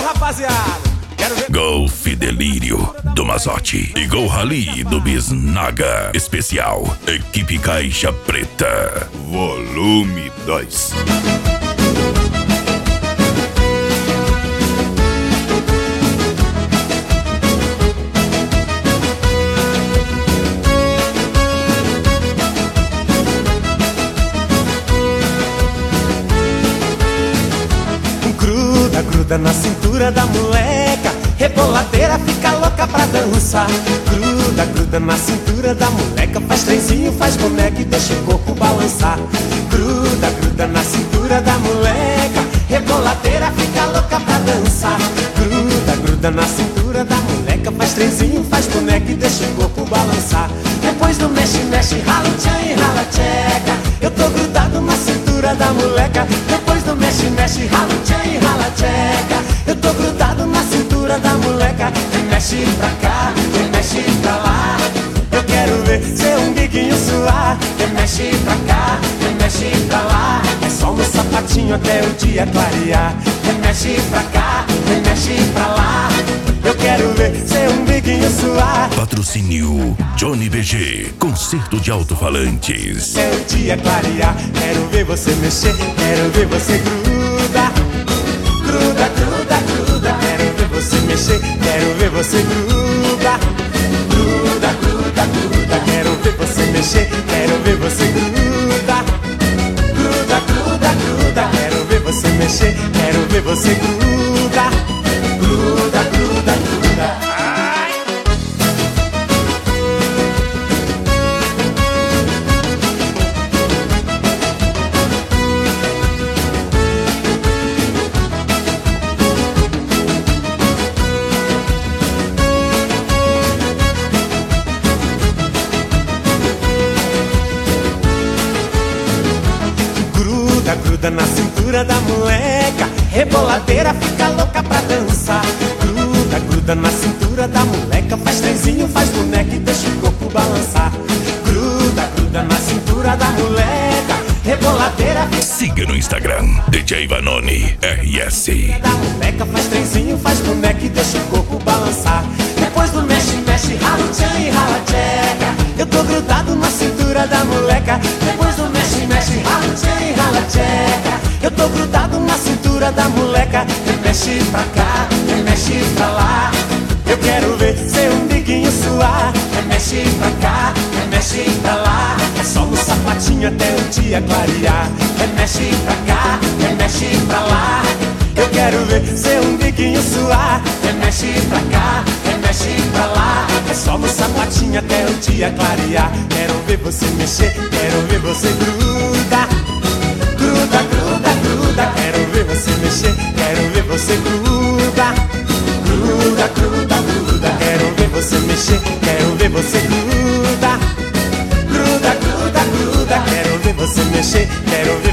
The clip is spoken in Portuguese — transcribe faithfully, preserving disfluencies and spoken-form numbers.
rapaziada. Quero ver... Golf Delírio do Mazotti e Gol Rally do Bisnaga. Especial Equipe Caixa Preta, volume dois. Gruda, gruda na cintura da moleca, reboladeira fica louca pra dançar. Gruda, gruda na cintura da moleca, faz trenzinho, faz boneca e deixa o corpo balançar. Gruda, gruda na cintura da moleca, reboladeira fica louca pra dançar. Gruda, gruda na cintura da moleca, faz trenzinho, faz boneca e deixa o corpo balançar. Depois do mexe, mexe, rala o tchan e rala a tcheca. Eu tô grudado na cintura da moleca. Depois do mexe, mexe, rala o tchan e rala a tcheca. Eu tô grudado na cintura da moleca. E mexe pra cá, e mexe pra lá. Eu quero ver seu umbiguinho suar. E mexe pra cá, e mexe pra lá. É só no sapatinho até o dia clarear. E mexe pra cá, e mexe pra lá. Eu quero ver seu umbiguinho suar. Patrocínio Johnny B G, concerto de alto-falantes. É o dia clarear, quero ver você mexer, quero ver você gruda. Gruda, gruda, gruda, quero ver você mexer, quero ver você gruda. Gruda, gruda, gruda, quero ver você mexer, quero ver você gruda. Gruda, gruda, gruda, quero ver você mexer, quero ver você gruda. Gruda, gruda, gruda. Gruda, gruda na cintura da moleca, reboladeira fica louca pra dançar. Gruda, gruda na cintura da moleca, faz trenzinho, faz boneca e deixa o corpo balançar. Gruda, gruda na cintura da moleca, reboladeira fica... Siga no Instagram, D J Vanoni R S. Da moleca, faz trenzinho, faz boneca e deixa o corpo balançar. Depois do mexe, mexe, rala o tchan e rala a tcheca. Eu tô grudado na cintura da moleca. Depois do mexe, mexe, rala o tchan e rala a tcheca. Eu tô grudado na cintura da moleca. E mexe pra cá, e mexe pra lá. Eu quero ver seu umbiguinho suar. E mexe pra cá, e mexe pra lá. É só no sapatinho até o dia clarear. E mexe pra cá, e mexe pra lá. Eu quero ver seu umbiguinho suar. E mexe pra cá, e mexe pra lá. É só no sapatinho até o dia clarear. Quero ver você mexer, quero ver você gruda. Gruda, gruda, gruda. Quero ver você mexer, quero ver você gruda. Gruda, gruda, gruda. Quero ver você mexer, quero ver você gruda. Gruda, gruda, gruda. Quero ver você mexer, quero ver